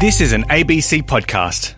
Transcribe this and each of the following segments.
This is an ABC podcast.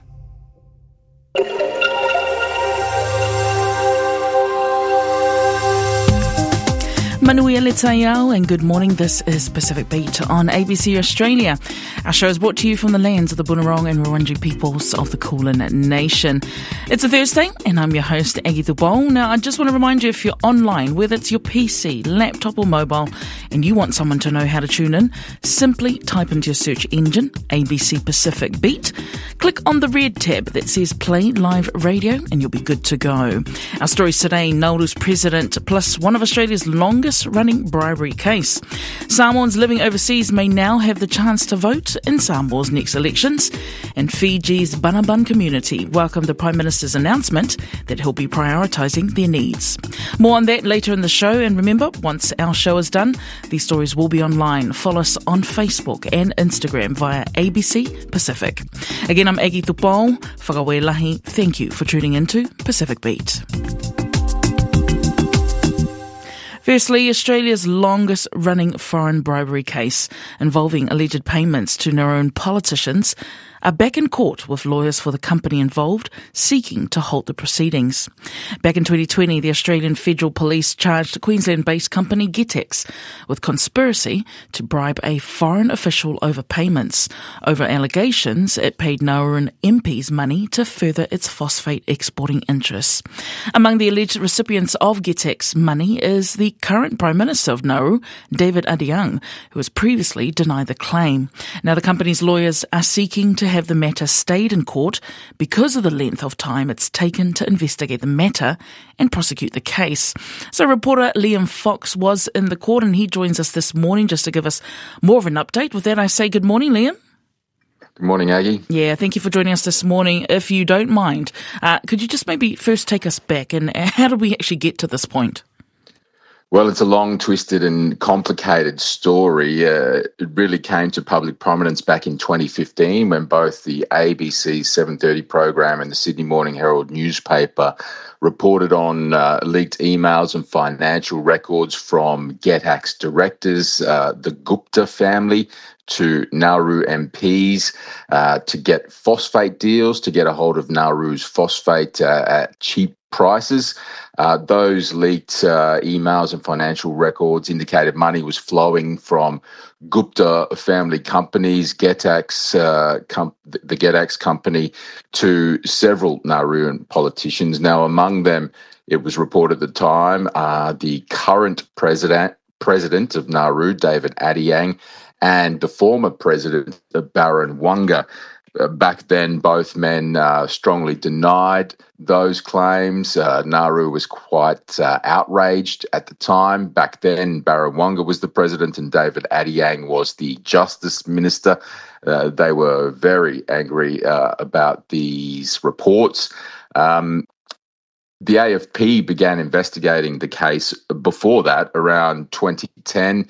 Manuia Letayao, and good morning. This is Pacific Beat on ABC Australia. Our show is brought to you from the lands of the Bunurong and Wurundjeri peoples of the Kulin Nation. It's a Thursday, and I'm your host, Aggie Thubol. Now, I just want to remind you, if you're online, whether it's your PC, laptop or mobile, and you want someone to know how to tune in, simply type into your search engine, ABC Pacific Beat. Click on the red tab that says Play Live Radio, and you'll be good to go. Our stories today, Nauru's president, plus one of Australia's longest running bribery case. Samoans living overseas may now have the chance to vote in Samoa's next elections, and Fiji's Banaban community welcomed the Prime Minister's announcement that he'll be prioritising their needs. More on that later in the show, and remember, once our show is done, these stories will be online. Follow us on Facebook and Instagram via ABC Pacific. Again, I'm Aggie Thubol, whakawelahi. Thank you for tuning into Pacific Beat. Firstly, Australia's longest-running foreign bribery case involving alleged payments to Nauruan politicians are back in court with lawyers for the company involved seeking to halt the proceedings. Back in 2020, the Australian Federal Police charged Queensland-based company Getex with conspiracy to bribe a foreign official over payments, over allegations it paid Nauruan MPs money to further its phosphate exporting interests. Among the alleged recipients of Getex money is the current Prime Minister of Nauru, David Adiang, who has previously denied the claim. Now, the company's lawyers are seeking to have the matter stayed in court because of the length of time it's taken to investigate the matter and prosecute the case. So reporter Liam Fox was in the court, and he joins us this morning just to give us more of an update. With that, I say good morning, Liam. Good morning, Aggie. Yeah, thank you for joining us this morning. If you don't mind, could you just maybe first take us back, and how did we actually get to this point? Well, it's a long, twisted and complicated story. It really came to public prominence back in 2015 when both the ABC 7:30 program and the Sydney Morning Herald newspaper reported on leaked emails and financial records from Getax directors, the Gupta family, to Nauru MPs to get phosphate deals, to get a hold of Nauru's phosphate at cheap prices. Those leaked emails and financial records indicated money was flowing from Gupta family companies, Getax, the Getax company, to several Nauruan politicians. Now, among them, it was reported at the time, the current president of Nauru, David Adiang, and the former president, Baron Wanga. Back then, both men strongly denied those claims. Nauru was quite outraged at the time. Back then, Baron Wanga was the president and David Adiang was the justice minister. They were very angry about these reports. The AFP began investigating the case before that, around 2010.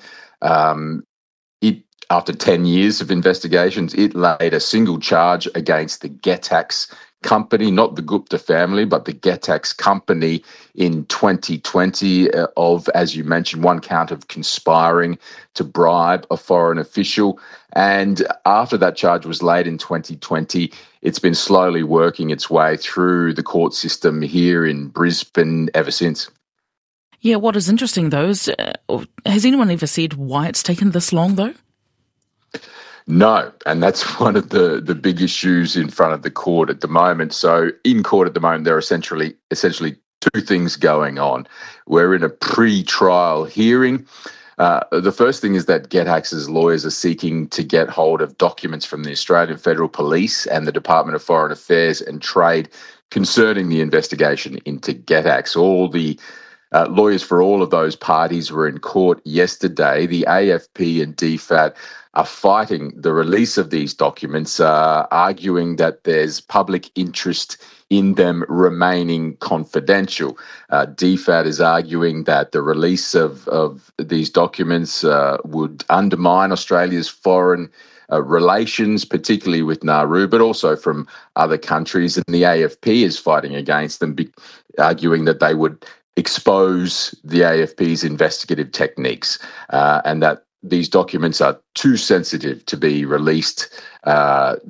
After 10 years of investigations, it laid a single charge against the Getax company, not the Gupta family, but the Getax company in 2020 of, as you mentioned, one count of conspiring to bribe a foreign official. And after that charge was laid in 2020, it's been slowly working its way through the court system here in Brisbane ever since. Yeah, what is interesting, though, is has anyone ever said why it's taken this long, though? No, and that's one of the big issues in front of the court at the moment. So in court at the moment, there are essentially two things going on. We're in a pre-trial hearing. The first thing is that Getax's lawyers are seeking to get hold of documents from the Australian Federal Police and the Department of Foreign Affairs and Trade concerning the investigation into Getax. All the lawyers for all of those parties were in court yesterday. The AFP and DFAT are fighting the release of these documents, arguing that there's public interest in them remaining confidential. DFAT is arguing that the release of these documents would undermine Australia's foreign relations, particularly with Nauru, but also from other countries. And the AFP is fighting against them, arguing that they would expose the AFP's investigative techniques and that these documents are too sensitive to be released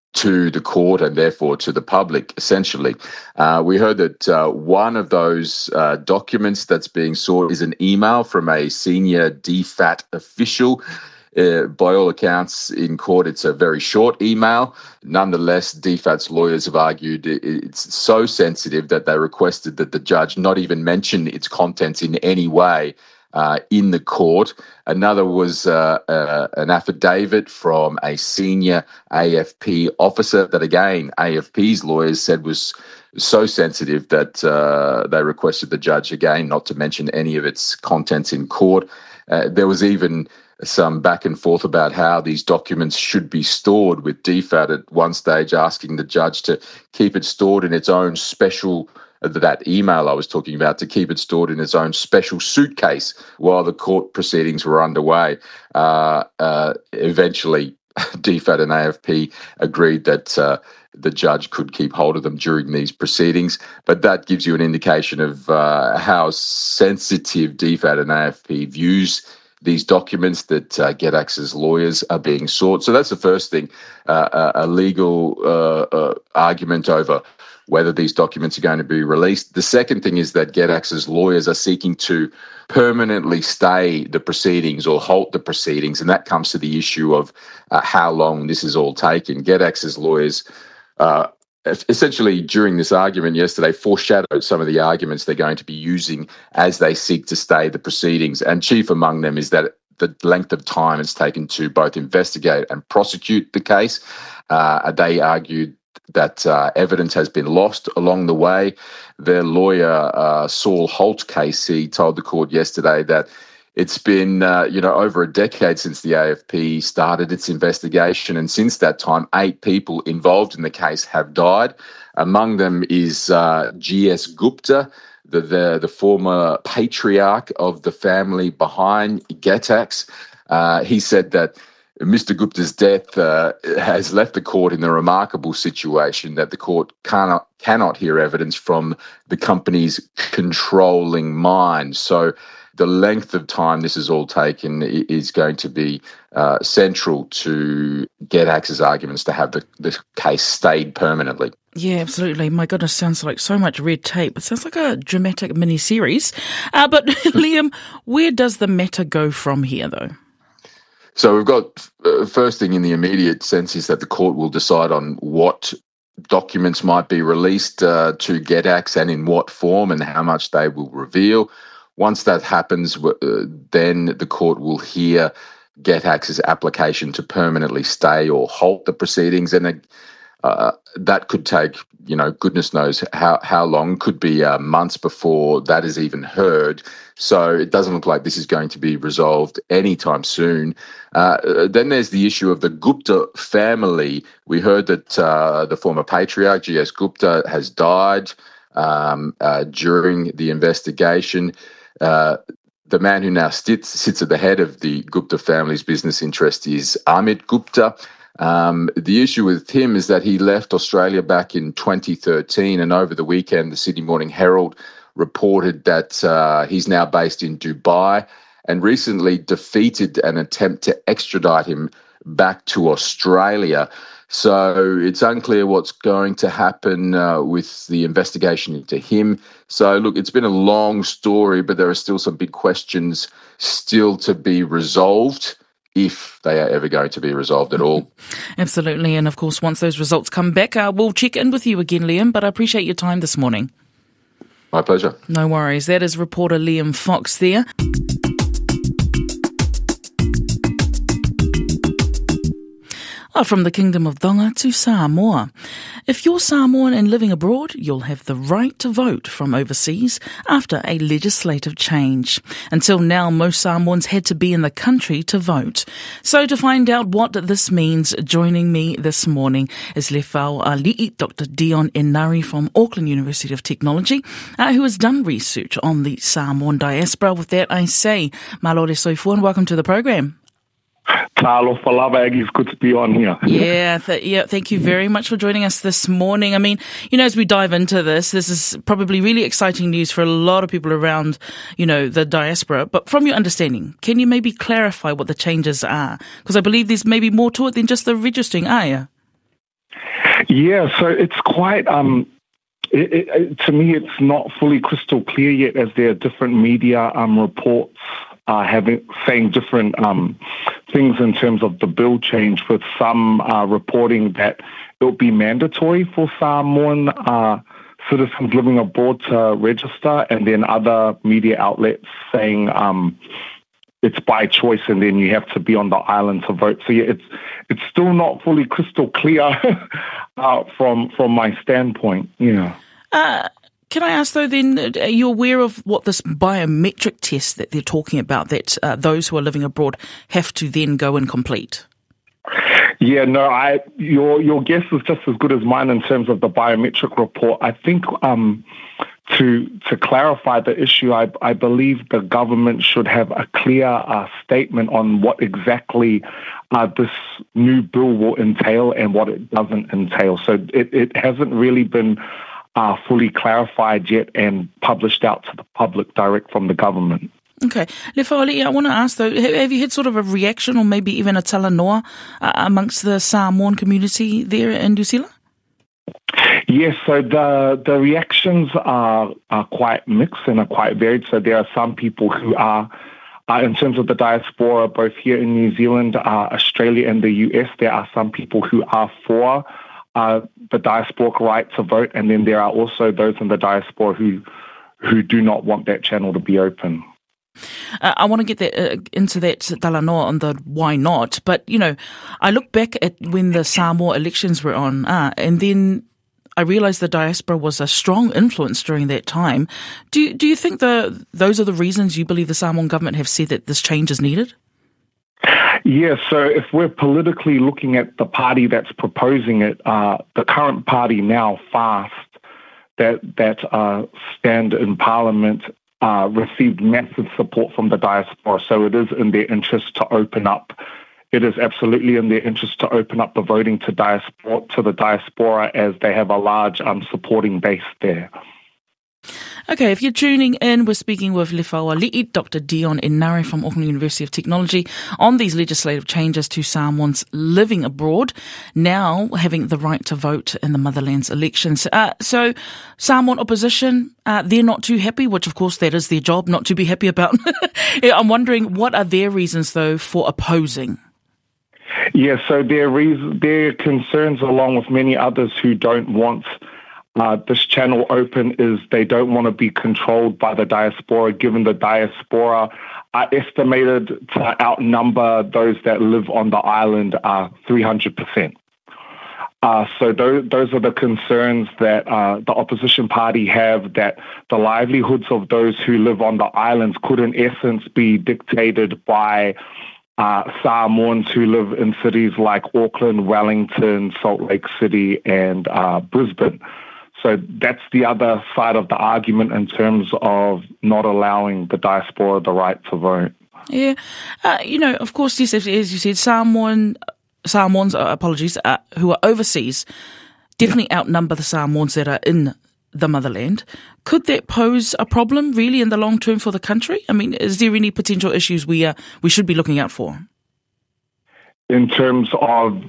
to the court and therefore to the public, essentially. We heard that one of those documents that's being sought is an email from a senior DFAT official. By all accounts, in court, it's a very short email. Nonetheless, DFAT's lawyers have argued it's so sensitive that they requested that the judge not even mention its contents in any way in the court. Another was an affidavit from a senior AFP officer that, again, AFP's lawyers said was so sensitive that they requested the judge, again, not to mention any of its contents in court. There was even some back and forth about how these documents should be stored, with DFAT at one stage asking the judge to keep it stored in its own special, that email I was talking about, to keep it stored in its own special suitcase while the court proceedings were underway. Eventually, DFAT and AFP agreed that the judge could keep hold of them during these proceedings. But that gives you an indication of how sensitive DFAT and AFP views these documents that GetAx's lawyers are being sought. So that's the first thing, a legal argument over whether these documents are going to be released. The second thing is that GetAx's lawyers are seeking to permanently stay the proceedings or halt the proceedings, and that comes to the issue of how long this is all taking. GetAx's lawyers essentially, during this argument yesterday, foreshadowed some of the arguments they're going to be using as they seek to stay the proceedings. And chief among them is that the length of time it's taken to both investigate and prosecute the case. They argued that evidence has been lost along the way. Their lawyer, Saul Holt KC, told the court yesterday that it's been, over a decade since the AFP started its investigation, and since that time, 8 people involved in the case have died. Among them is G.S. Gupta, the former patriarch of the family behind GetAx. He said that Mr. Gupta's death has left the court in the remarkable situation that the court cannot hear evidence from the company's controlling mind. So the length of time this is all taken is going to be central to GetAx's arguments to have the case stayed permanently. Yeah, absolutely. My goodness, sounds like so much red tape. It sounds like a dramatic mini-series. But Liam, where does the matter go from here, though? So we've got, first thing in the immediate sense is that the court will decide on what documents might be released to GetAx and in what form and how much they will reveal. Once that happens, then the court will hear GetAx's application to permanently stay or halt the proceedings, and that could take, goodness knows how long. Could be months before that is even heard. So it doesn't look like this is going to be resolved anytime soon. Then there's the issue of the Gupta family. We heard that the former patriarch, G.S. Gupta, has died during the investigation. The man who now sits at the head of the Gupta family's business interest is Amit Gupta. The issue with him is that he left Australia back in 2013, and over the weekend, the Sydney Morning Herald reported that he's now based in Dubai and recently defeated an attempt to extradite him back to Australia. So it's unclear what's going to happen with the investigation into him. So, look, it's been a long story, but there are still some big questions still to be resolved, if they are ever going to be resolved at all. Absolutely. And, of course, once those results come back, we'll check in with you again, Liam, but I appreciate your time this morning. My pleasure. No worries. That is reporter Liam Fox there. From the Kingdom of Tonga to Samoa. If you're Samoan and living abroad, you'll have the right to vote from overseas after a legislative change. Until now, most Samoans had to be in the country to vote. So to find out what this means, joining me this morning is Lefau Ali'i, Dr. Dion Enari from Auckland University of Technology, who has done research on the Samoan diaspora. With that, I say, Malore Soifuan, welcome to the program. Talo Falava, it's good to be on here. Yeah, thank you very much for joining us this morning. I mean, as we dive into this is probably really exciting news for a lot of people around, the diaspora. But from your understanding, can you maybe clarify what the changes are? Because I believe there's maybe more to it than just the registering, Yeah, so it's quite, to me, it's not fully crystal clear yet, as there are different media reports saying different things in terms of the bill change, with some reporting that it will be mandatory for Samoan citizens living abroad to register, and then other media outlets saying it's by choice, and then you have to be on the island to vote. So yeah, it's still not fully crystal clear from my standpoint. Yeah. Can I ask, though, then, are you aware of what this biometric test that they're talking about, that those who are living abroad have to then go and complete? Yeah, no, your guess is just as good as mine in terms of the biometric report. I think to clarify the issue, I believe the government should have a clear statement on what exactly this new bill will entail and what it doesn't entail. So it hasn't really been fully clarified yet and published out to the public direct from the government. Okay. Lefauali, I want to ask, though, have you had sort of a reaction or maybe even a talanoa amongst the Samoan community there in New Zealand? Yes, so the reactions are quite mixed and are quite varied. So there are some people who are, in terms of the diaspora, both here in New Zealand, Australia and the US, there are some people who are for the diasporic right to vote, and then there are also those in the diaspora who do not want that channel to be open. I want to get into that talanoa on the why not, but, I look back at when the Samoa elections were on, and then I realised the diaspora was a strong influence during that time. Do you think those are the reasons you believe the Samoan government have said that this change is needed? Yeah, so if we're politically looking at the party that's proposing it, the current party now, FAST, that stand in Parliament, received massive support from the diaspora. So it is in their interest to open up. It is absolutely in their interest to open up the voting to the diaspora, as they have a large supporting base there. Okay, if you're tuning in, we're speaking with Lefauali, Dr. Dion Enare from Auckland University of Technology, on these legislative changes to Samoans living abroad, now having the right to vote in the motherland's elections. So Samoan opposition, they're not too happy, which of course that is their job, not to be happy about. I'm wondering, what are their reasons, though, for opposing? Yeah, so their concerns, along with many others who don't want this channel open, is they don't want to be controlled by the diaspora, given the diaspora are estimated to outnumber those that live on the island 300%. So those are the concerns that the opposition party have, that the livelihoods of those who live on the islands could in essence be dictated by Samoans who live in cities like Auckland, Wellington, Salt Lake City, and Brisbane. So that's the other side of the argument in terms of not allowing the diaspora the right to vote. Yeah. Of course, yes, as you said, Samoans, who are overseas definitely outnumber the Samoans that are in the motherland. Could that pose a problem, really, in the long term for the country? I mean, is there any potential issues we should be looking out for? In terms of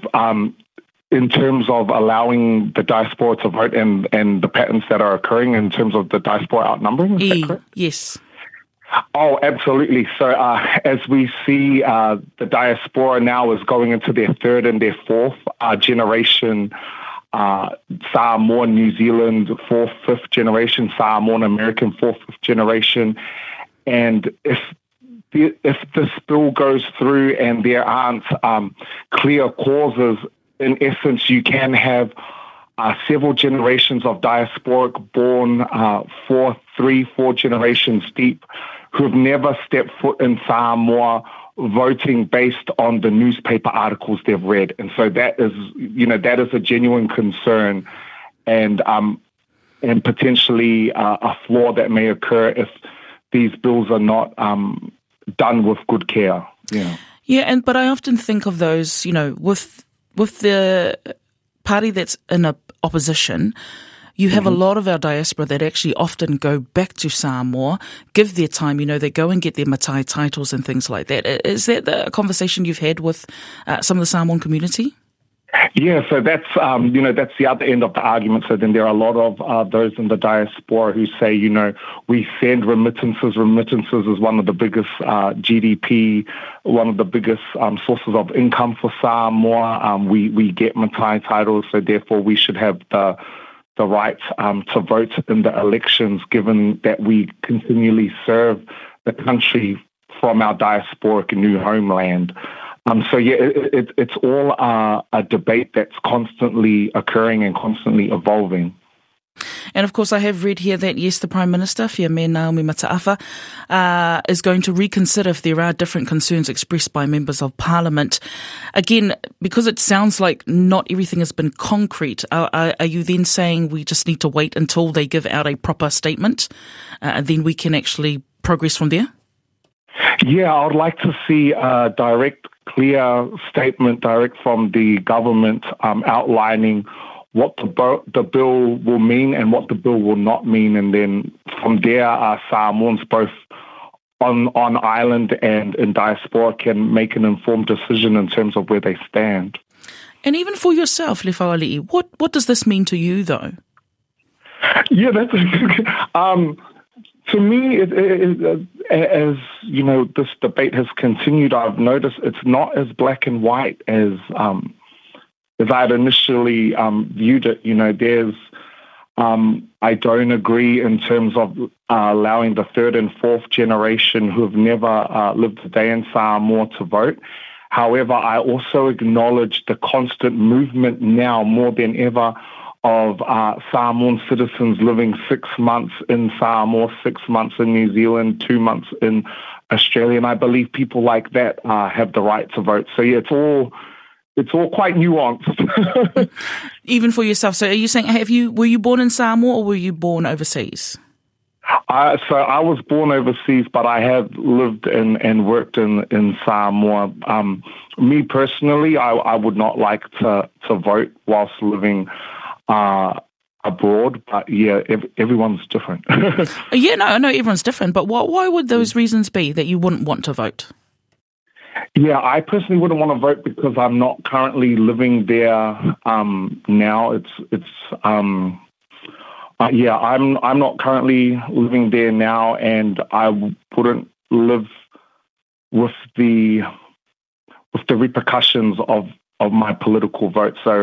allowing the diaspora to vote and the patterns that are occurring in terms of the diaspora outnumbering, is that correct? Yes. Oh, absolutely. So as we see, the diaspora now is going into their third and their fourth generation, Samoan New Zealand fourth, fifth generation, Samoan American fourth, fifth generation. And if this bill goes through and there aren't clear causes, in essence, you can have several generations of diasporic born, 4 generations deep, who have never stepped foot in Samoa, voting based on the newspaper articles they've read. And so that is a genuine concern, and potentially a flaw that may occur if these bills are not done with good care. Yeah. Yeah, but I often think of those, with the party that's in opposition, you have a lot of our diaspora that actually often go back to Samoa, give their time, they go and get their matae titles and things like that. Is that the conversation you've had with some of the Samoan community? Yeah, so that's that's the other end of the argument. So then there are a lot of those in the diaspora who say, we send remittances. Remittances is one of the biggest GDP, one of the biggest sources of income for Samoa. We get Matai titles, so therefore we should have the right to vote in the elections, given that we continually serve the country from our diasporic new homeland. It's all a debate that's constantly occurring and constantly evolving. And of course, I have read here that, yes, the Prime Minister, Fiame Naomi Mataafa, is going to reconsider if there are different concerns expressed by members of Parliament. Again, because it sounds like not everything has been concrete, are you then saying we just need to wait until they give out a proper statement, and then we can actually progress from there? Yeah, I would like to see a direct, clear statement direct from the government outlining what the bill will mean and what the bill will not mean. And then from there, Samoans both on island and in diaspora can make an informed decision in terms of where they stand. And even for yourself, Lefauali'i, what does this mean to you, though? Yeah, that's to me, as this debate has continued, I've noticed it's not as black and white as I had initially viewed it. There's I don't agree in terms of allowing the third and fourth generation who have never lived a day in Samoa to vote. However, I also acknowledge the constant movement now more than ever of Samoan citizens living 6 months in Samoa, 6 months in New Zealand, 2 months in Australia, and I believe people like that have the right to vote. So yeah, it's all quite nuanced. Even for yourself. So are you saying, were you born in Samoa or were you born overseas? So I was born overseas, but I have lived and worked in Samoa. Me personally, I would not like to vote whilst living abroad, but yeah, everyone's different. Yeah, no, I know everyone's different, but why would those reasons be that you wouldn't want to vote? Yeah, I personally wouldn't want to vote because I'm not currently living there now. I'm not currently living there now, and I wouldn't live with the repercussions of my political vote. So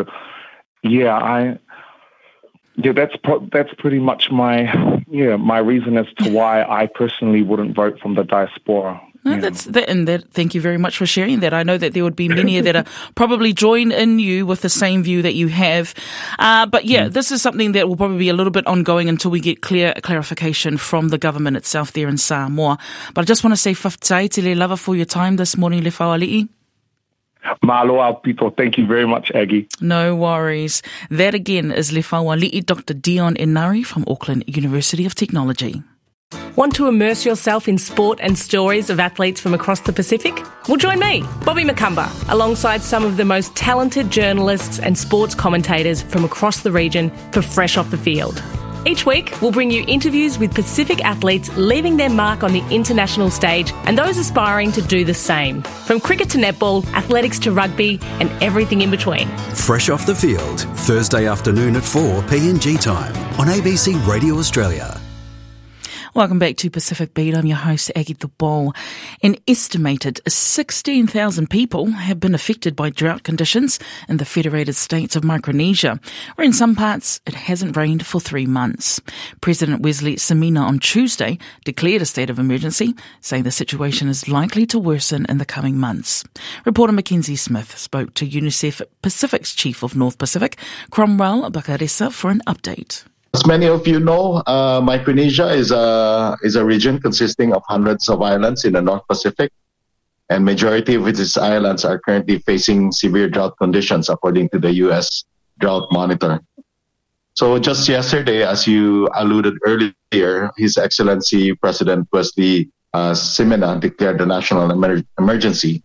that's pretty much my reason as to why I personally wouldn't vote from the diaspora. No, thank you very much for sharing that. I know that there would be many that are probably join in you with the same view that you have. But this is something that will probably be a little bit ongoing until we get clarification from the government itself there in Samoa. But I just want to say whaftai te le lava for your time this morning, Lefauali'i. Mahalo people. Thank you very much, Aggie. No worries. That again is Lefauali'i, Dr. Dion Enari from Auckland University of Technology. Want to immerse yourself in sport and stories of athletes from across the Pacific? Well, join me, Bobby Makamba, alongside some of the most talented journalists and sports commentators from across the region for Fresh Off the Field. Each week, we'll bring you interviews with Pacific athletes leaving their mark on the international stage and those aspiring to do the same. From cricket to netball, athletics to rugby, and everything in between. Fresh Off the Field, Thursday afternoon at 4 PNG time on ABC Radio Australia. Welcome back to Pacific Beat. I'm your host, Aggie the Ball. An estimated 16,000 people have been affected by drought conditions in the Federated States of Micronesia, where in some parts it hasn't rained for 3 months. President Wesley Samina on Tuesday declared a state of emergency, saying the situation is likely to worsen in the coming months. Reporter Mackenzie Smith spoke to UNICEF Pacific's Chief of North Pacific, Cromwell Bakaresa, for an update. As many of you know, Micronesia is a region consisting of hundreds of islands in the North Pacific, and majority of its islands are currently facing severe drought conditions, according to the U.S. Drought Monitor. So just yesterday, as you alluded earlier, His Excellency President Wesley Samina declared a national emergency.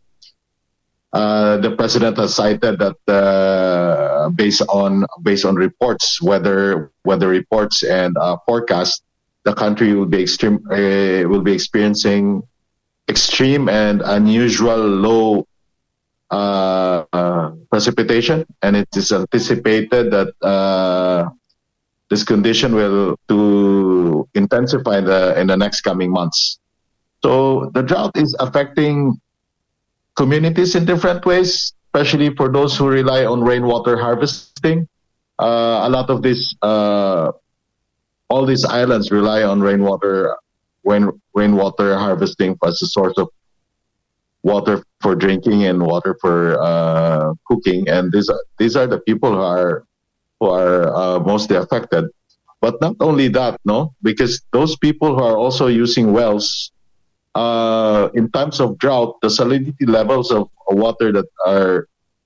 The president has cited that based on reports, weather reports and forecasts, the country will be experiencing extreme and unusual low precipitation, and it is anticipated that this condition will to intensify in the next coming months. So the drought is affecting communities in different ways, especially for those who rely on rainwater harvesting. A lot of this, all these islands rely on rainwater harvesting as a source of water for drinking and water for cooking, and these are the people who are mostly affected. But not only that, because those people who are also using wells, in times of drought, the salinity levels of water that are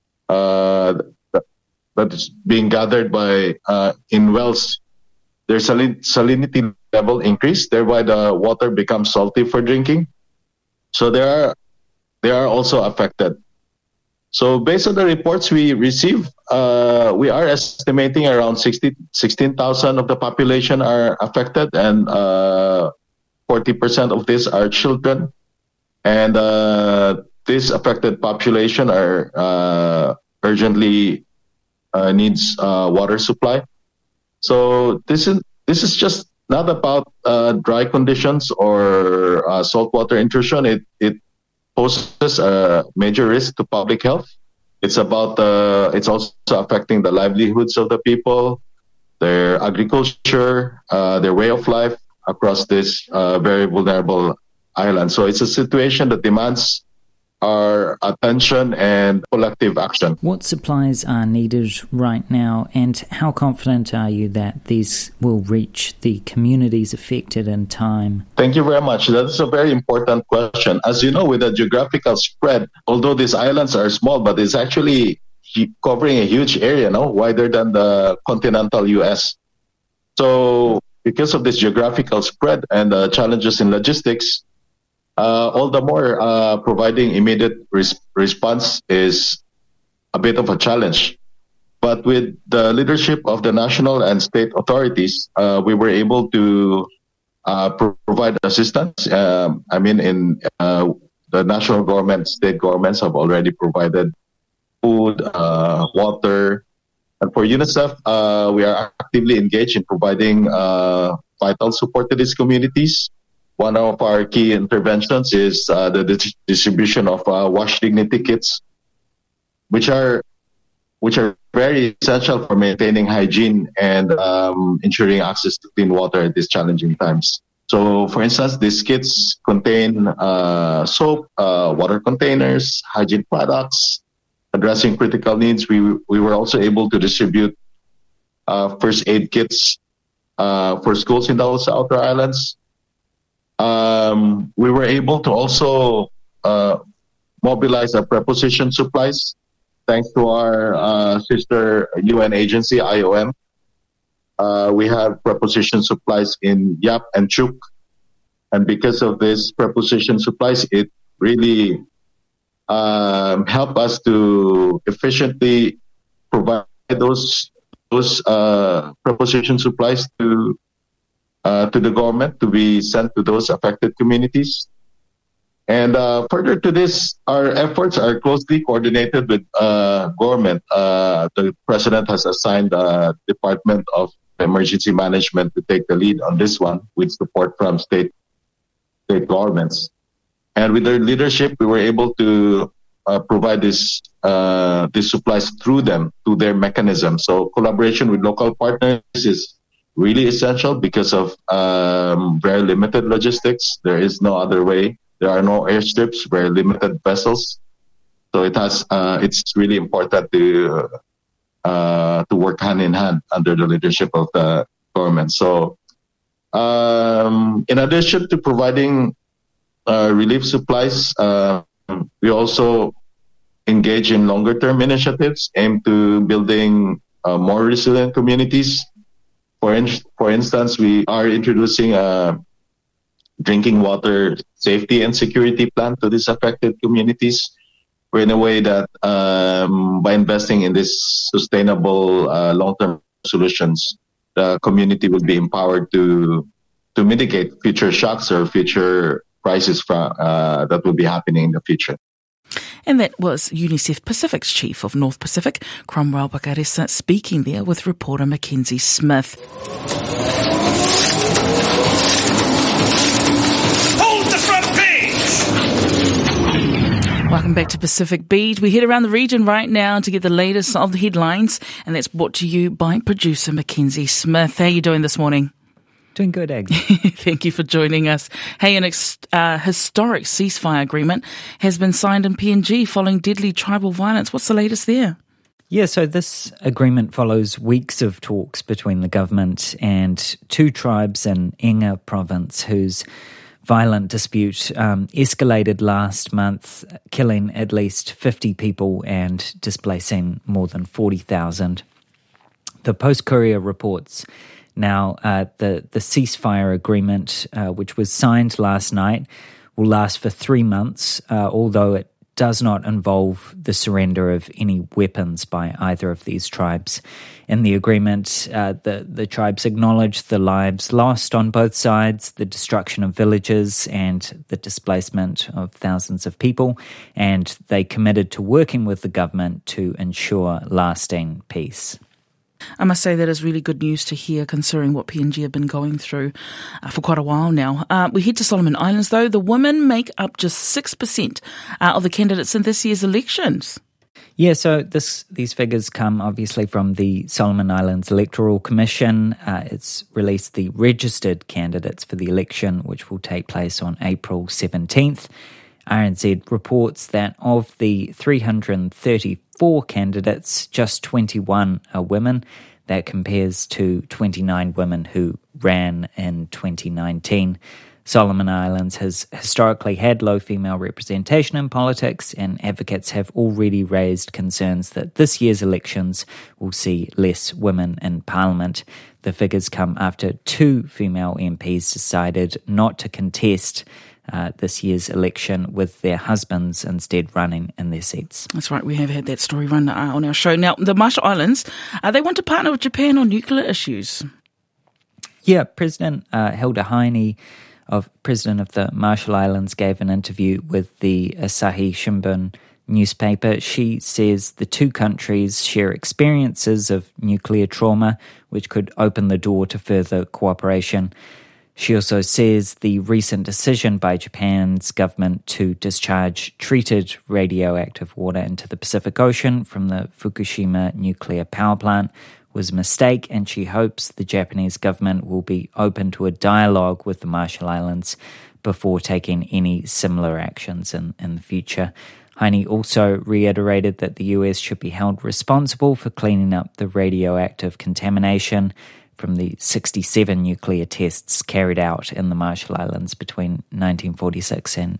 that is being gathered by in wells, their salinity level increase, thereby the water becomes salty for drinking. So they are also affected. So based on the reports we receive, we are estimating around 16,000 of the population are affected, and 40% of these are children. And this affected population are urgently needs water supply. So this is just not about dry conditions or saltwater intrusion. It poses a major risk to public health. It's about it's also affecting the livelihoods of the people, their agriculture, their way of life across this very vulnerable island. So it's a situation that demands our attention and collective action. What supplies are needed right now, and how confident are you that these will reach the communities affected in time? Thank you very much. That is a very important question. As you know, with the geographical spread, although these islands are small, but it's actually covering a huge area, wider than the continental U.S. So because of this geographical spread and the challenges in logistics, all the more providing immediate response is a bit of a challenge. But with the leadership of the national and state authorities, we were able to provide assistance. In the national government, state governments have already provided food, water. And for UNICEF, we are actively engaged in providing vital support to these communities. One of our key interventions is the distribution of wash dignity kits, which are very essential for maintaining hygiene and ensuring access to clean water at these challenging times. So, for instance, these kits contain soap, water containers, hygiene products, addressing critical needs. We were also able to distribute first aid kits for schools in those outer islands. We were able to also mobilize our preposition supplies thanks to our sister UN agency, IOM. We have preposition supplies in Yap and Chuk. And because of this preposition supplies, it really helped us to efficiently provide those preposition supplies to the government to be sent to those affected communities. And further to this, our efforts are closely coordinated with government. The president has assigned the Department of Emergency Management to take the lead on this one with support from state governments. And with their leadership, we were able to provide these supplies through them, through their mechanism. So collaboration with local partners is really essential because of very limited logistics. There is no other way. There are no airstrips, very limited vessels. So it's really important to work hand in hand under the leadership of the government. So in addition to providing relief supplies, we also engage in longer term initiatives aimed to building more resilient communities. For instance, we are introducing a drinking water safety and security plan to these affected communities, in a way that by investing in this sustainable long-term solutions, the community will be empowered to mitigate future shocks or future crises that will be happening in the future. And that was UNICEF Pacific's Chief of North Pacific, Cromwell Bakaresa, speaking there with reporter Mackenzie Smith. Hold the front page! Welcome back to Pacific Beat. We head around the region right now to get the latest of the headlines, and that's brought to you by producer Mackenzie Smith. How are you doing this morning? Doing good, Egg. Thank you for joining us. Hey, an historic ceasefire agreement has been signed in PNG following deadly tribal violence. What's the latest there? Yeah, so this agreement follows weeks of talks between the government and two tribes in Enga province whose violent dispute escalated last month, killing at least 50 people and displacing more than 40,000. The Post-Courier reports now the ceasefire agreement, which was signed last night, will last for 3 months, although it does not involve the surrender of any weapons by either of these tribes. In the agreement, the tribes acknowledge the lives lost on both sides, the destruction of villages and the displacement of thousands of people, and they committed to working with the government to ensure lasting peace. I must say that is really good news to hear, considering what PNG have been going through for quite a while now. We head to Solomon Islands, though. The women make up just 6% of the candidates in this year's elections. Yeah, so these figures come obviously from the Solomon Islands Electoral Commission. It's released the registered candidates for the election, which will take place on April 17th. RNZ reports that of the 334 candidates, just 21 are women. That compares to 29 women who ran in 2019. Solomon Islands has historically had low female representation in politics, and advocates have already raised concerns that this year's elections will see less women in Parliament. The figures come after 2 female MPs decided not to contest this year's election, with their husbands instead running in their seats. That's right, we have had that story run on our show. Now, the Marshall Islands, they want to partner with Japan on nuclear issues. Yeah, President Hilda Heine, President of the Marshall Islands, gave an interview with the Asahi Shimbun newspaper. She says the two countries share experiences of nuclear trauma, which could open the door to further cooperation. She also says the recent decision by Japan's government to discharge treated radioactive water into the Pacific Ocean from the Fukushima nuclear power plant was a mistake, and she hopes the Japanese government will be open to a dialogue with the Marshall Islands before taking any similar actions in the future. Heine also reiterated that the US should be held responsible for cleaning up the radioactive contamination from the 67 nuclear tests carried out in the Marshall Islands between 1946 and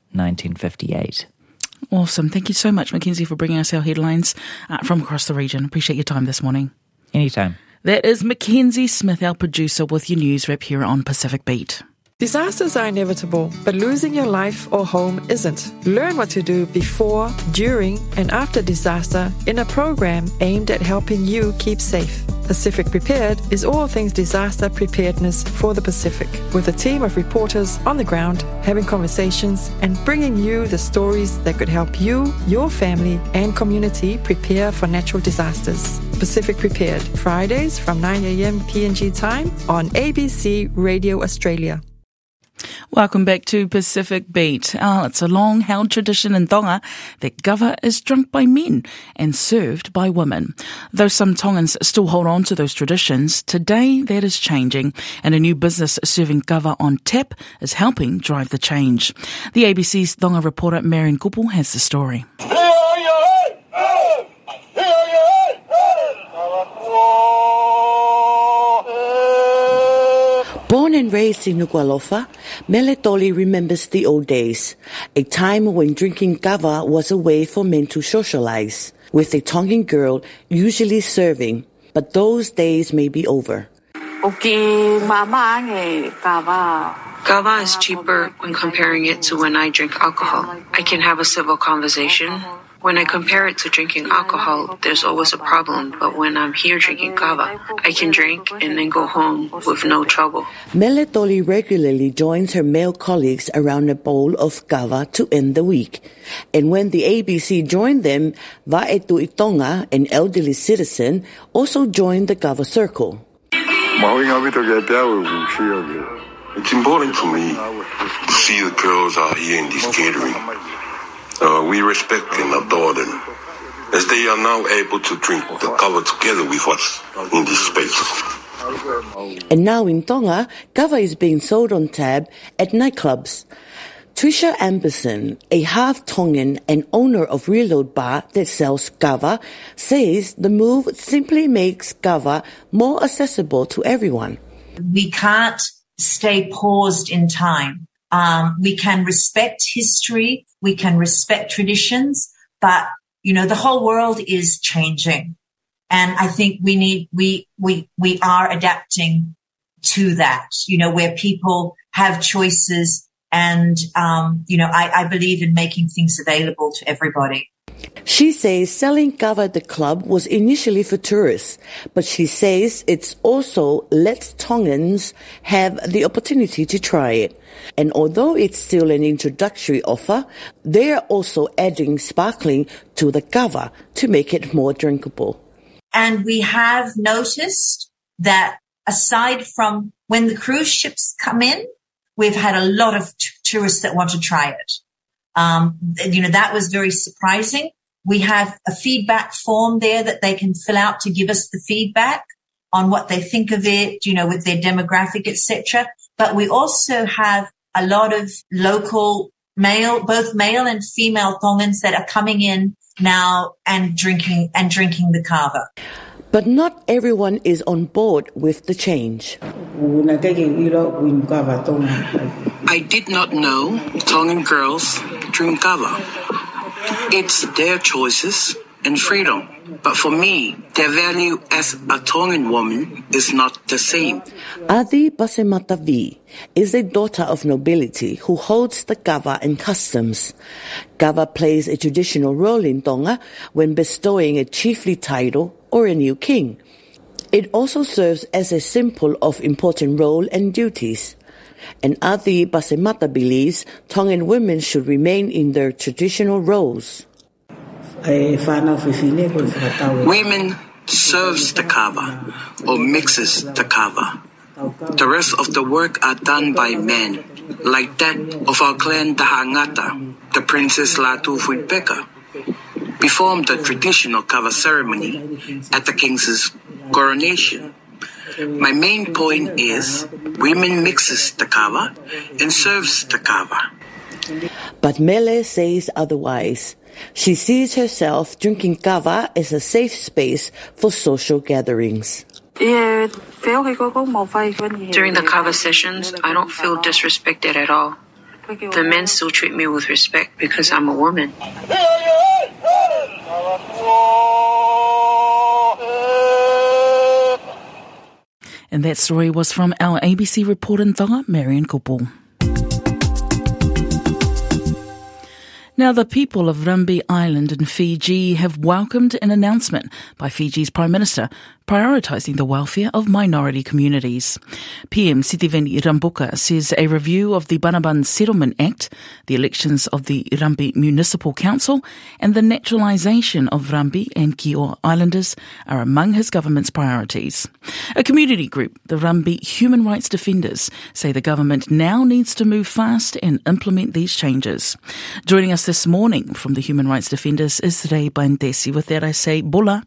1958. Awesome. Thank you so much, Mackenzie, for bringing us our headlines from across the region. Appreciate your time this morning. Anytime. That is Mackenzie Smith, our producer, with your news wrap here on Pacific Beat. Disasters are inevitable, but losing your life or home isn't. Learn what to do before, during, and after disaster in a program aimed at helping you keep safe. Pacific Prepared is all things disaster preparedness for the Pacific, with a team of reporters on the ground, having conversations and bringing you the stories that could help you, your family, and community prepare for natural disasters. Pacific Prepared, Fridays from 9 a.m. PNG time on ABC Radio Australia. Welcome back to Pacific Beat. It's a long-held tradition in Tonga that kava is drunk by men and served by women. Though some Tongans still hold on to those traditions, today that is changing, and a new business serving kava on tap is helping drive the change. The ABC's Tonga reporter Marion Kupu has the story. Born and raised in Nuku'alofa, Meletoli remembers the old days, a time when drinking kava was a way for men to socialize, with a Tongan girl usually serving, but those days may be over. Kava is cheaper when comparing it to when I drink alcohol. I can have a civil conversation When I compare it to drinking alcohol, there's always a problem. But when I'm here drinking kava, I can drink and then go home with no trouble. Meletoli regularly joins her male colleagues around a bowl of kava to end the week. And when the ABC joined them, Vaetu Itonga, an elderly citizen, also joined the kava circle. It's important to me to see the girls out here in this catering. We respect and adore them, as they are now able to drink the kava together with us in this space. And now in Tonga, kava is being sold on tab at nightclubs. Trisha Amberson, a half Tongan and owner of Reload Bar that sells kava, says the move simply makes kava more accessible to everyone. We can't stay paused in time. We can respect history, we can respect traditions, but the whole world is changing, and I think we are adapting to that. Where people have choices, and I believe in making things available to everybody. She says selling kava at the club was initially for tourists, but she says it's also lets Tongans have the opportunity to try it. And although it's still an introductory offer, they are also adding sparkling to the kava to make it more drinkable. And we have noticed that aside from when the cruise ships come in, we've had a lot of tourists that want to try it. That was very surprising. We have a feedback form there that they can fill out to give us the feedback on what they think of it, with their demographic, etc. But we also have a lot of local both male and female Tongans that are coming in now and drinking the kava. But not everyone is on board with the change. I did not know Tongan girls drink kava. It's their choices and freedom. But for me, their value as a Tongan woman is not the same. Adi Basematavi is a daughter of nobility who holds the kava and customs. Kava plays a traditional role in Tonga when bestowing a chiefly title or a new king. It also serves as a symbol of important role and duties. And Adi Basemata believes Tongan women should remain in their traditional roles. Women serves the kava or mixes the kava. The rest of the work are done by men, like that of our clan Dahangata, the Princess Latu Fuipeka, performed the traditional kava ceremony at the king's coronation. My main point is women mixes the kava and serves the kava. But Mele says otherwise. She sees herself drinking kava as a safe space for social gatherings. During the kava sessions, I don't feel disrespected at all. The men still treat me with respect because I'm a woman. And that story was from our ABC reporter in Tonga, Marion Kupu. Now, the people of Rambi Island in Fiji have welcomed an announcement by Fiji's Prime Minister prioritising the welfare of minority communities. PM Sitiveni Rambuka says a review of the Banaban Settlement Act, the elections of the Rambi Municipal Council and the naturalisation of Rambi and Kioa Islanders are among his government's priorities. A community group, the Rambi Human Rights Defenders, say the government now needs to move fast and implement these changes. Joining us this morning from the Human Rights Defenders is Ray Bandesi. With that I say, Bula.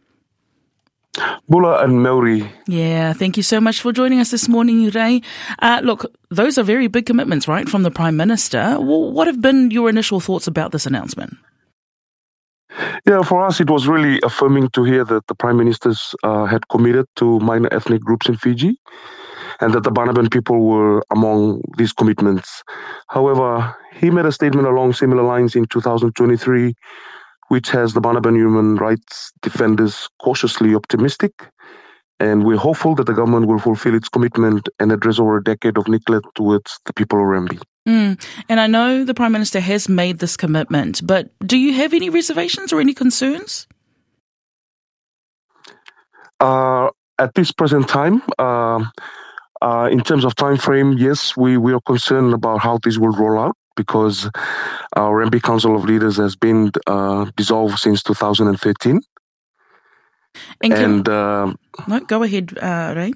Bula and Maori. Yeah, thank you so much for joining us this morning, Ray. Look, those are very big commitments, right, from the Prime Minister. Well, what have been your initial thoughts about this announcement? Yeah, for us, it was really affirming to hear that the Prime Ministers had committed to minor ethnic groups in Fiji and that the Banaban people were among these commitments. However, he made a statement along similar lines in 2023, which has the Banaban Human Rights Defenders cautiously optimistic. And we're hopeful that the government will fulfill its commitment and address over a decade of neglect towards the people of Rambi. And I know the Prime Minister has made this commitment, but do you have any reservations or any concerns? At this present time, in terms of time frame, yes, we are concerned about how this will roll out because our Rembi Council of Leaders has been dissolved since 2013. No, go ahead, Ray.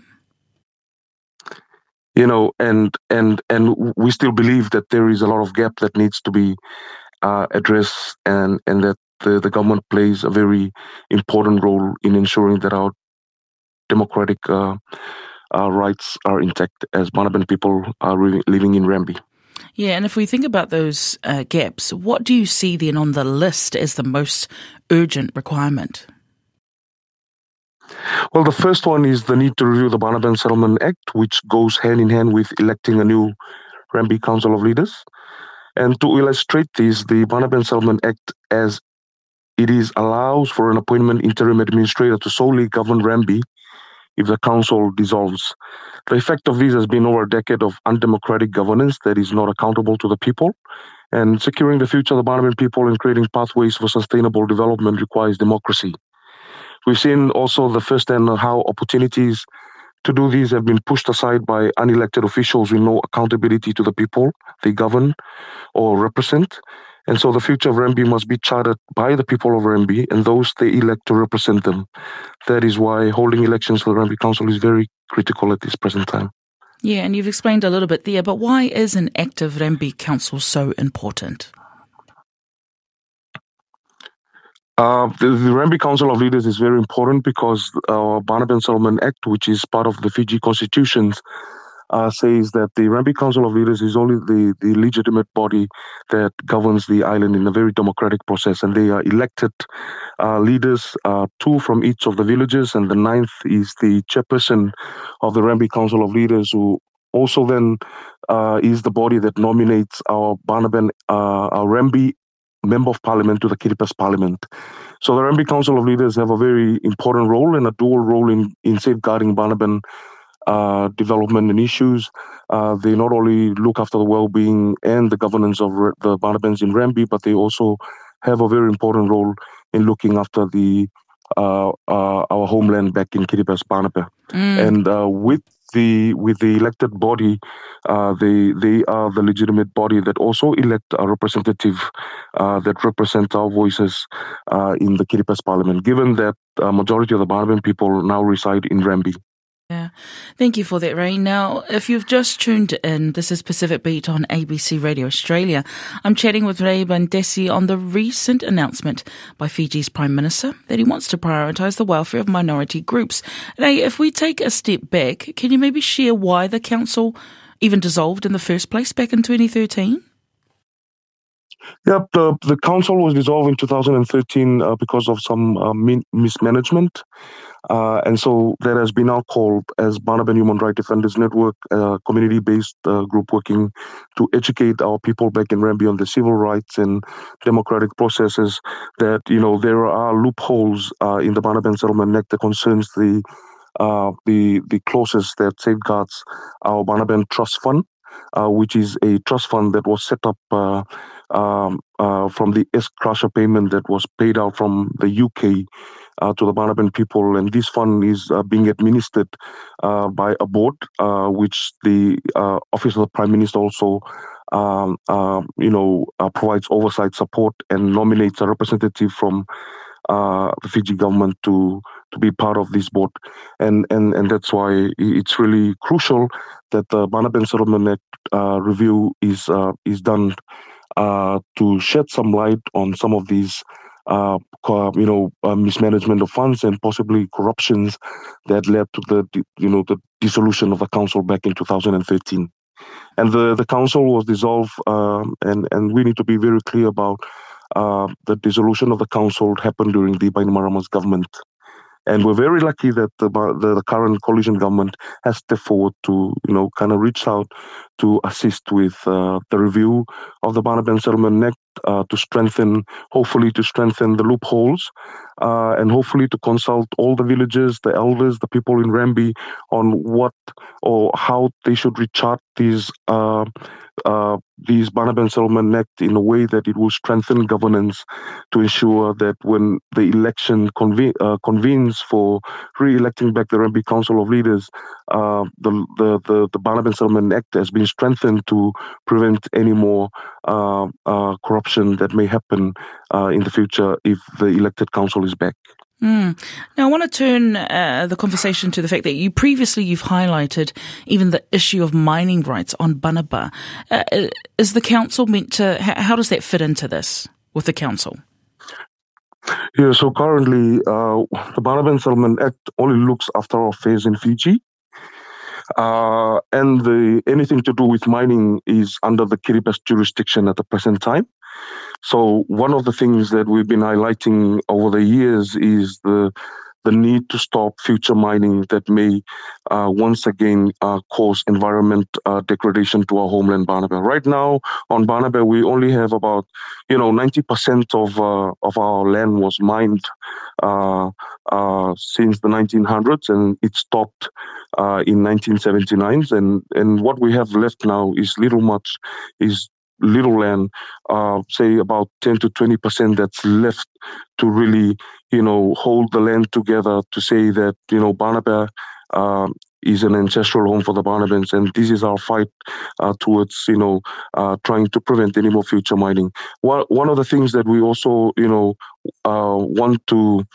You know, and we still believe that there is a lot of gap that needs to be addressed, and that the government plays a very important role in ensuring that our democratic rights are intact as Banaban people are living in Rembi. Yeah, and if we think about those gaps, what do you see then on the list as the most urgent requirement? Well, the first one is the need to review the Banaban Settlement Act, which goes hand in hand with electing a new Rembi Council of Leaders. And to illustrate this, the Banaban Settlement Act, as it is, allows for an appointment interim administrator to solely govern Rembi if the council dissolves. The effect of this has been over a decade of undemocratic governance that is not accountable to the people. And securing the future of the Banaban people and creating pathways for sustainable development requires democracy. We've seen also the first-hand how opportunities to do this have been pushed aside by unelected officials with no accountability to the people they govern or represent. And so the future of Rembi must be charted by the people of Rembi and those they elect to represent them. That is why holding elections for the Rembi Council is very critical at this present time. Yeah, and you've explained a little bit there, but why is an active Rembi Council so important? The Rembi Council of Leaders is very important because our Banaban Settlement Act, which is part of the Fiji constitutions, says that the Rembi Council of Leaders is only the legitimate body that governs the island in a very democratic process, and they are elected leaders, 2 from each of the villages, and the 9th is the chairperson of the Rembi Council of Leaders, who also then is the body that nominates our Banaban, our Rembi Member of Parliament to the Kiribati Parliament. So the Rembi Council of Leaders have a very important role and a dual role in safeguarding Banaban development and issues. They not only look after the well-being and the governance of the Banabans in Rembi, but they also have a very important role in looking after the our homeland back in Kiribati Banaba. And with the elected body, they are the legitimate body that also elect a representative that represents our voices in the Kiribati Parliament, given that a majority of the Banaban people now reside in Rembi. Yeah, thank you for that, Ray. Now, if you've just tuned in, this is Pacific Beat on ABC Radio Australia. I'm chatting with Ray Bandesi on the recent announcement by Fiji's Prime Minister that he wants to prioritise the welfare of minority groups. Ray, if we take a step back, can you maybe share why the council even dissolved in the first place back in 2013? Yep, the council was dissolved in 2013 because of some mismanagement. And so that has been now called as Banaban Human Rights Defenders Network, a community-based group working to educate our people back in Rembi on the civil rights and democratic processes. That, you know, there are loopholes in the Banaban Settlement Act that concerns the clauses that safeguards our Banaban Trust Fund, which is a trust fund that was set up from the S-Crusher payment that was paid out from the UK to the Banaban people, and this fund is being administered by a board, which the Office of the Prime Minister also, provides oversight support and nominates a representative from the Fiji government to be part of this board, and that's why it's really crucial that the Banaban Settlement Act review is done to shed some light on some of these mismanagement of funds and possibly corruptions that led to the dissolution of the council back in 2013. And the council was dissolved, and we need to be very clear about the dissolution of the council happened during the Bainimarama's government. And we're very lucky that the current coalition government has stepped forward to, kind of reach out to assist with the review of the Banaban Settlement Act hopefully to strengthen the loopholes and hopefully to consult all the villagers, the elders, the people in Rambi on what or how they should rechart these Banaban Settlement Act in a way that it will strengthen governance to ensure that when the election convenes for re-electing back the Rambi Council of Leaders, the Banaban Settlement Act has been strengthened to prevent any more corruption that may happen in the future if the elected council is back. Now, I want to turn the conversation to the fact that you've highlighted even the issue of mining rights on Banaba. Is the council meant to, how does that fit into this with the council? Yeah, so currently the Banaban Settlement Act only looks after our affairs in Fiji. And anything to do with mining is under the Kiribati jurisdiction at the present time. So one of the things that we've been highlighting over the years is the need to stop future mining that may once again cause environment degradation to our homeland Banaba. Right now on Banaba, we only have about 90% of our land was mined since the 1900s, and it stopped in 1979. And what we have left now is little land, say about 10 to 20% that's left to really, hold the land together to say that, Banaba is an ancestral home for the Banabans, and this is our fight towards, trying to prevent any more future mining. One of the things that we also, want to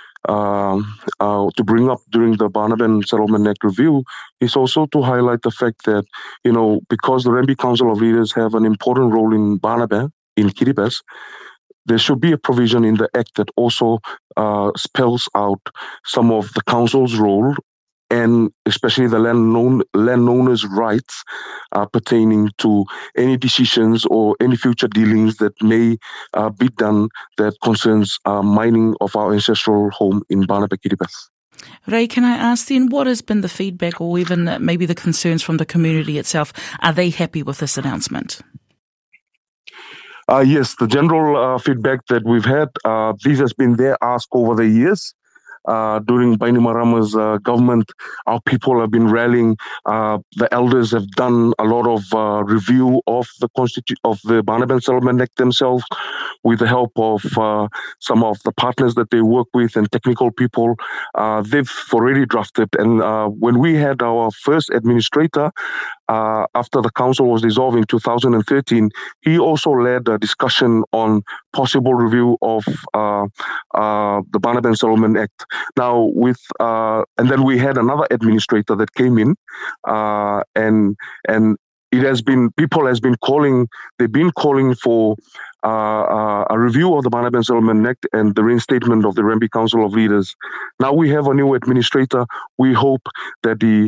bring up during the Banaban Settlement Act review is also to highlight the fact that, because the Rambi Council of Leaders have an important role in Banaba, in Kiribati, there should be a provision in the Act that also spells out some of the council's role and especially the landowners' rights pertaining to any decisions or any future dealings that may be done that concerns mining of our ancestral home in Banaba, Kiribati. Ray, can I ask then, what has been the feedback or even maybe the concerns from the community itself? Are they happy with this announcement? Yes, the general feedback that we've had, this has been their ask over the years. During Bainimarama's government, our people have been rallying. The elders have done a lot of review of the Banaban Settlement Act themselves, with the help of some of the partners that they work with and technical people. They've already drafted, and when we had our first administrator, after the council was dissolved in 2013, he also led a discussion on possible review of the Banaban Settlement Act. Now, and then we had another administrator that came in, and it has been, people has been calling, they've been calling for a review of the Banaban Settlement Act and the reinstatement of the Rambi Council of Leaders. Now we have a new administrator. We hope that he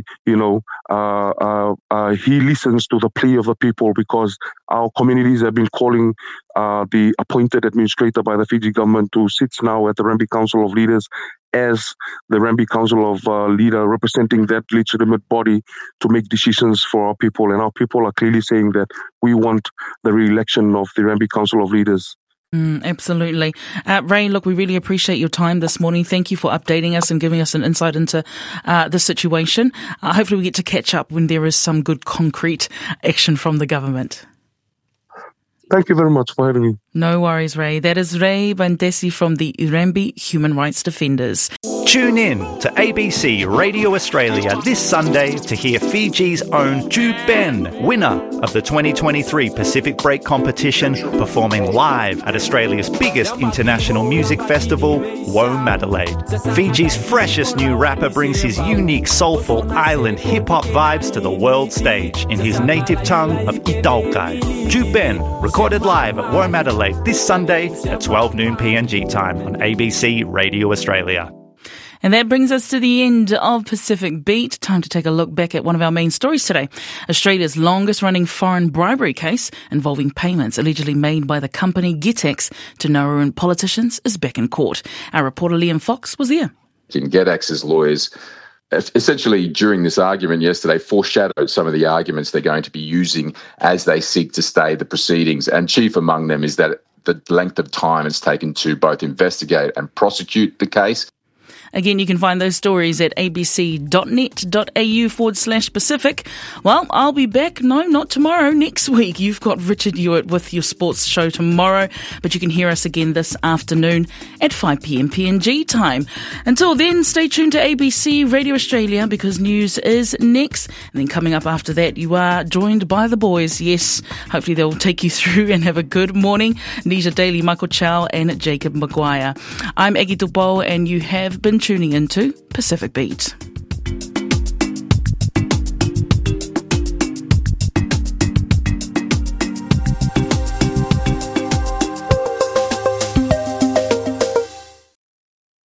listens to the plea of the people, because our communities have been calling the appointed administrator by the Fiji government, who sits now at the Rambi Council of Leaders as the Rambi Council of Leader, representing that legitimate body to make decisions for our people. And our people are clearly saying that we want the re-election of the Rambi Council of Leaders. Absolutely. Ray, look, we really appreciate your time this morning. Thank you for updating us and giving us an insight into the situation. Hopefully we get to catch up when there is some good concrete action from the government. Thank you very much for having me. No worries, Ray. That is Ray Bandesi from the Rambi Human Rights Defenders. Tune in to ABC Radio Australia this Sunday to hear Fiji's own Ju Ben, winner of the 2023 Pacific Break competition, performing live at Australia's biggest international music festival, Womadelaide. Fiji's freshest new rapper brings his unique soulful island hip-hop vibes to the world stage in his native tongue of Italkai. Ju Ben, recorded live at Womadelaide this Sunday at 12 noon PNG time on ABC Radio Australia. And that brings us to the end of Pacific Beat. Time to take a look back at one of our main stories today. Australia's longest-running foreign bribery case involving payments allegedly made by the company Gitex to Nauruan politicians is back in court. Our reporter Liam Fox was there. GETX's lawyers essentially during this argument yesterday foreshadowed some of the arguments they're going to be using as they seek to stay the proceedings. And chief among them is that the length of time it's taken to both investigate and prosecute the case. Again, you can find those stories at abc.net.au/Pacific. Well, I'll be back. No, not tomorrow. Next week. You've got Richard Hewitt with your sports show tomorrow, but you can hear us again this afternoon at 5 p.m. PNG time. Until then, stay tuned to ABC Radio Australia because news is next. And then coming up after that, you are joined by the boys. Yes, hopefully they'll take you through and have a good morning. Nisha Daly, Michael Chow and Jacob Maguire. I'm Aggie Tupo and you have been tuning into Pacific Beat.